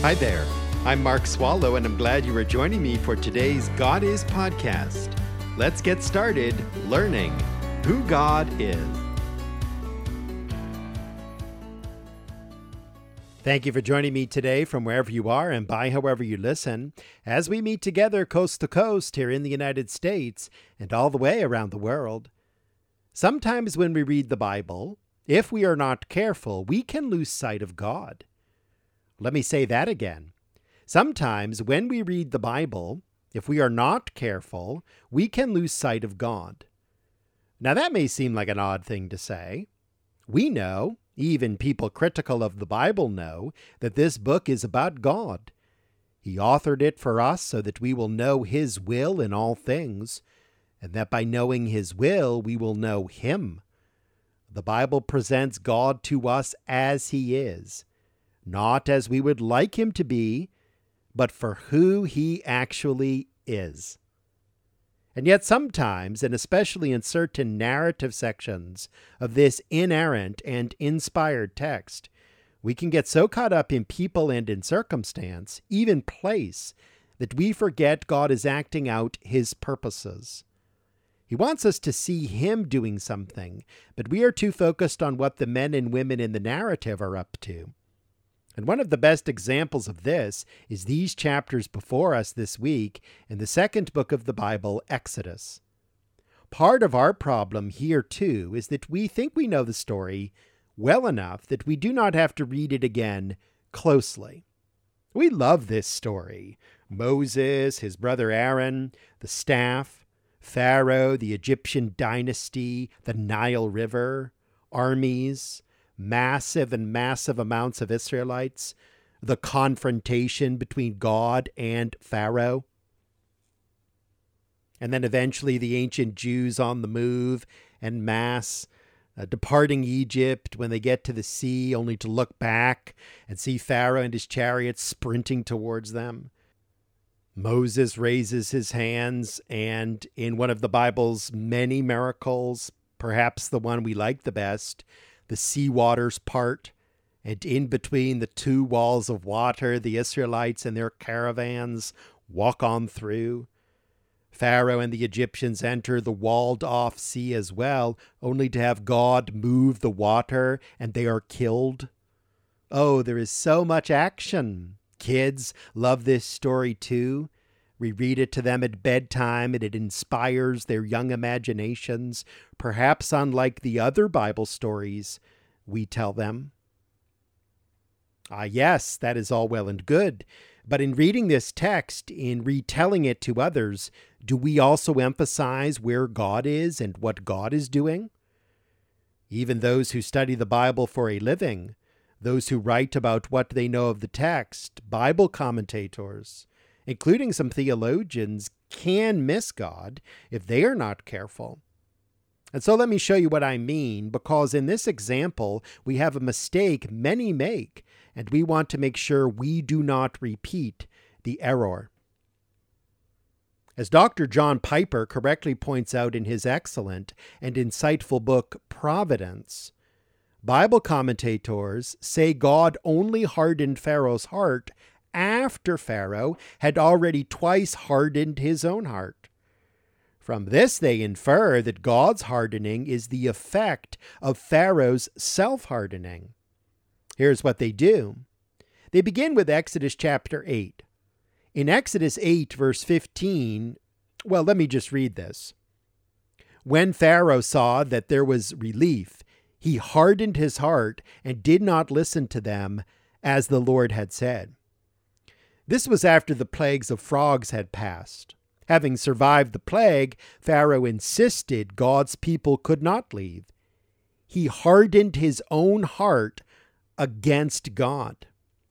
Hi there. I'm Mark Swallow, and I'm glad you are joining me for today's God Is podcast. Let's get started learning who God is. Thank you for joining me today from wherever you are and by however you listen, as we meet together coast to coast here in the United States and all the way around the world. Sometimes when we read the Bible, if we are not careful, we can lose sight of God. Let me say that again. Sometimes when we read the Bible, if we are not careful, we can lose sight of God. Now that may seem like an odd thing to say. We know, even people critical of the Bible know, that this book is about God. He authored it for us so that we will know His will in all things, and that by knowing His will, we will know Him. The Bible presents God to us as He is, not as we would like Him to be, but for who He actually is. And yet sometimes, and especially in certain narrative sections of this inerrant and inspired text, we can get so caught up in people and in circumstance, even place, that we forget God is acting out His purposes. He wants us to see Him doing something, but we are too focused on what the men and women in the narrative are up to. And one of the best examples of this is these chapters before us this week in the second book of the Bible, Exodus. Part of our problem here, too, is that we think we know the story well enough that we do not have to read it again closely. We love this story. Moses, his brother Aaron, the staff, Pharaoh, the Egyptian dynasty, the Nile River, armies, massive amounts of Israelites, the confrontation between God and Pharaoh, and then eventually the ancient Jews on the move en masse, departing Egypt when they get to the sea, only to look back and see Pharaoh and his chariots sprinting towards them. Moses raises his hands, and in one of the Bible's many miracles, perhaps the one we like the best, the sea waters part, and in between the two walls of water, the Israelites and their caravans walk on through. Pharaoh and the Egyptians enter the walled-off sea as well, only to have God move the water, and they are killed. Oh, there is so much action. Kids love this story too. We read it to them at bedtime, and it inspires their young imaginations, perhaps unlike the other Bible stories we tell them. Yes, that is all well and good. But in reading this text, in retelling it to others, do we also emphasize where God is and what God is doing? Even those who study the Bible for a living, those who write about what they know of the text, Bible commentators, including some theologians, can miss God if they are not careful. And so let me show you what I mean, because in this example, we have a mistake many make, and we want to make sure we do not repeat the error. As Dr. John Piper correctly points out in his excellent and insightful book, Providence, Bible commentators say God only hardened Pharaoh's heart after Pharaoh had already twice hardened his own heart. From this, they infer that God's hardening is the effect of Pharaoh's self-hardening. Here's what they do. They begin with Exodus chapter 8. In Exodus 8, verse 15, let me just read this. When Pharaoh saw that there was relief, he hardened his heart and did not listen to them, as the Lord had said. This was after the plagues of frogs had passed. Having survived the plague, Pharaoh insisted God's people could not leave. He hardened his own heart against God.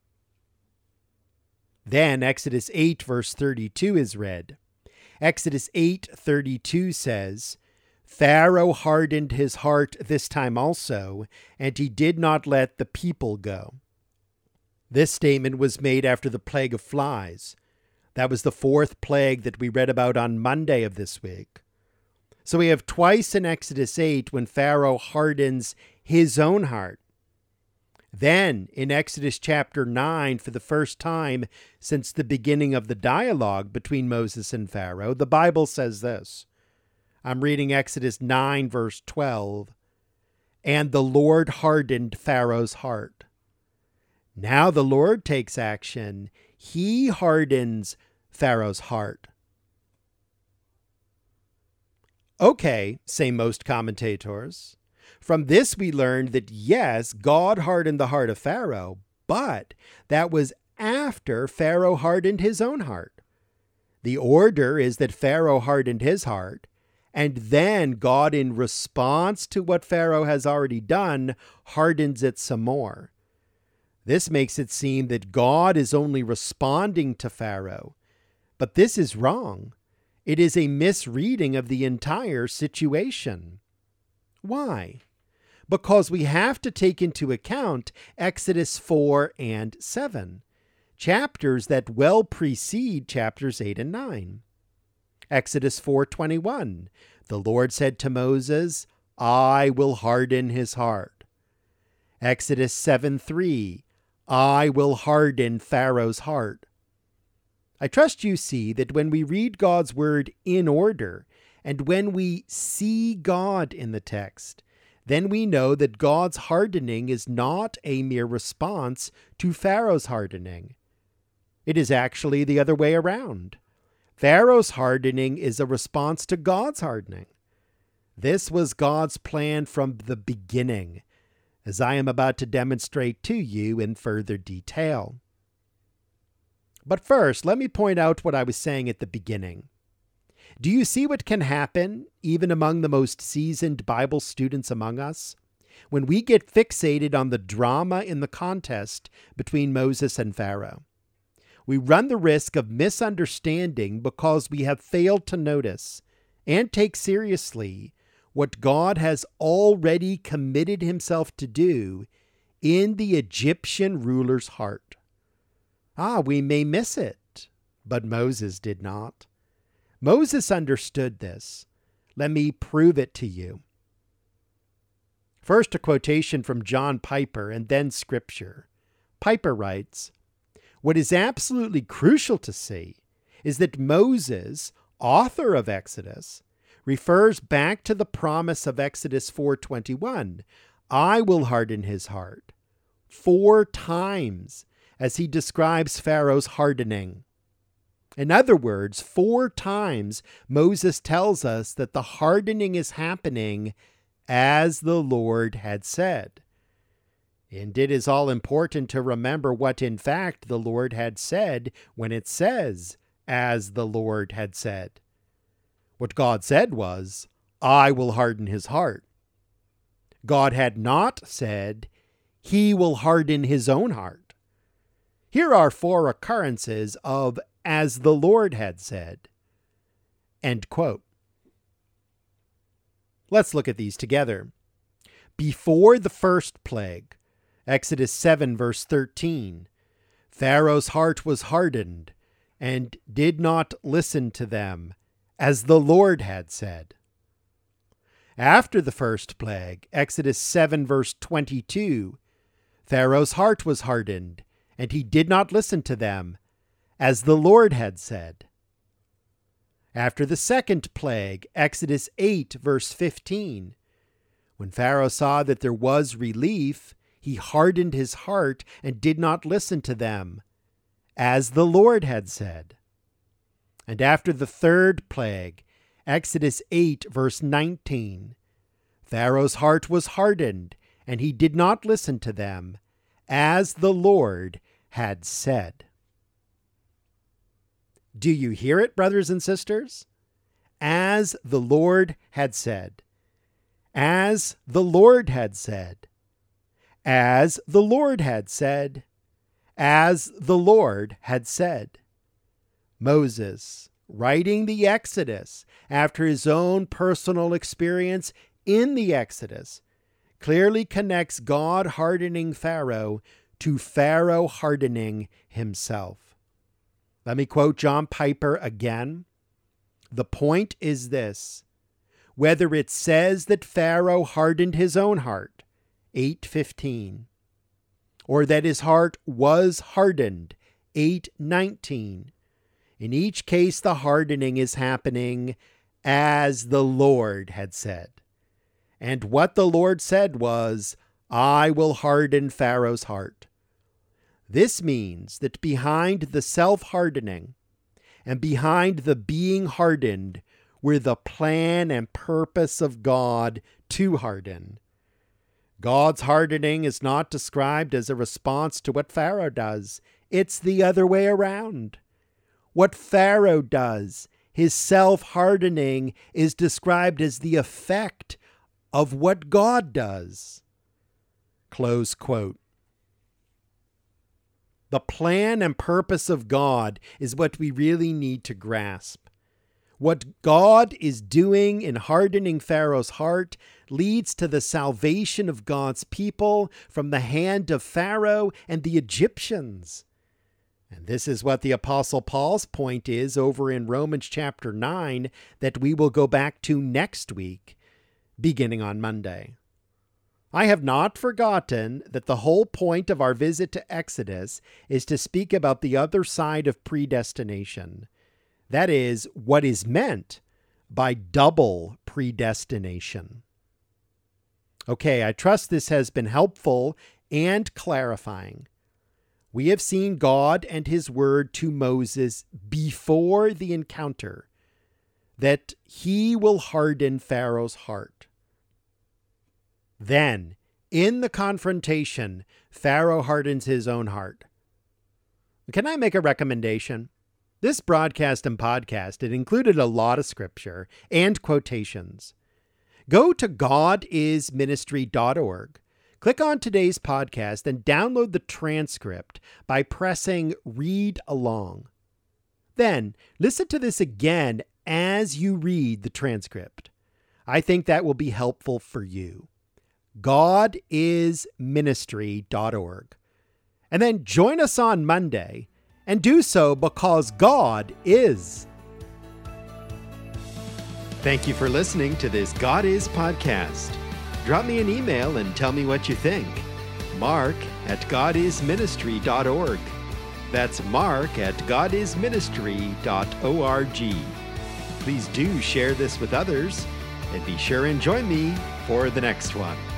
Then Exodus 8, verse 32 is read. Exodus 8:32 says, Pharaoh hardened his heart this time also, and he did not let the people go. This statement was made after the plague of flies. That was the fourth plague that we read about on Monday of this week. So we have twice in Exodus 8 when Pharaoh hardens his own heart. Then, in Exodus chapter 9, for the first time since the beginning of the dialogue between Moses and Pharaoh, the Bible says this. I'm reading Exodus 9, verse 12. And the Lord hardened Pharaoh's heart. Now the Lord takes action. He hardens Pharaoh's heart. Okay, say most commentators. From this we learned that yes, God hardened the heart of Pharaoh, but that was after Pharaoh hardened his own heart. The order is that Pharaoh hardened his heart, and then God, in response to what Pharaoh has already done, hardens it some more. This makes it seem that God is only responding to Pharaoh, but this is wrong. It is a misreading of the entire situation. Why? Because we have to take into account Exodus 4 and 7, chapters that well precede chapters 8 and 9. Exodus 4:21, the Lord said to Moses, I will harden his heart. Exodus 7:3, I will harden Pharaoh's heart. I trust you see that when we read God's word in order, and when we see God in the text, then we know that God's hardening is not a mere response to Pharaoh's hardening. It is actually the other way around. Pharaoh's hardening is a response to God's hardening. This was God's plan from the beginning, as I am about to demonstrate to you in further detail. But first, let me point out what I was saying at the beginning. Do you see what can happen, even among the most seasoned Bible students among us, when we get fixated on the drama in the contest between Moses and Pharaoh? We run the risk of misunderstanding because we have failed to notice and take seriously what God has already committed himself to do in the Egyptian ruler's heart. We may miss it, but Moses did not. Moses understood this. Let me prove it to you. First, a quotation from John Piper and then scripture. Piper writes, what is absolutely crucial to see is that Moses, author of Exodus, refers back to the promise of Exodus 4:21, I will harden his heart, 4 times as he describes Pharaoh's hardening. In other words, 4 times Moses tells us that the hardening is happening as the Lord had said. And it is all important to remember what in fact the Lord had said when it says, as the Lord had said. What God said was, I will harden his heart. God had not said, he will harden his own heart. Here are 4 occurrences of as the Lord had said. End quote. Let's look at these together. Before the first plague, Exodus 7 verse 13, Pharaoh's heart was hardened and did not listen to them, as the Lord had said. After the first plague, Exodus 7 verse 22, Pharaoh's heart was hardened and he did not listen to them, as the Lord had said. After the second plague, Exodus 8, verse 15, when Pharaoh saw that there was relief, he hardened his heart and did not listen to them, as the Lord had said. And after the third plague, Exodus 8, verse 19, Pharaoh's heart was hardened, and he did not listen to them, as the Lord had said. Do you hear it, brothers and sisters? As the Lord had said. As the Lord had said. As the Lord had said. As the Lord had said. Moses, writing the Exodus after his own personal experience in the Exodus, clearly connects God hardening Pharaoh to Pharaoh hardening himself. Let me quote John Piper again. The point is this: whether it says that Pharaoh hardened his own heart, 8:15, or that his heart was hardened, 8:19. In each case, the hardening is happening as the Lord had said. And what the Lord said was, I will harden Pharaoh's heart. This means that behind the self-hardening and behind the being hardened were the plan and purpose of God to harden. God's hardening is not described as a response to what Pharaoh does. It's the other way around. What Pharaoh does, his self-hardening, is described as the effect of what God does. Close quote. The plan and purpose of God is what we really need to grasp. What God is doing in hardening Pharaoh's heart leads to the salvation of God's people from the hand of Pharaoh and the Egyptians. And this is what the Apostle Paul's point is over in Romans chapter 9 that we will go back to next week, beginning on Monday. I have not forgotten that the whole point of our visit to Exodus is to speak about the other side of predestination. That is, what is meant by double predestination. Okay, I trust this has been helpful and clarifying. We have seen God and his word to Moses before the encounter, that he will harden Pharaoh's heart. Then, in the confrontation, Pharaoh hardens his own heart. Can I make a recommendation? This broadcast and podcast, it included a lot of scripture and quotations. Go to godisministry.org, click on today's podcast, and download the transcript by pressing Read Along. Then, listen to this again as you read the transcript. I think that will be helpful for you. godisministry.org. And then join us on Monday, and do so because God is. Thank you for listening to this God Is podcast. Drop me an email and tell me what you think. Mark@godisministry.org. That's Mark@godisministry.org. Please do share this with others, and be sure and join me for the next one.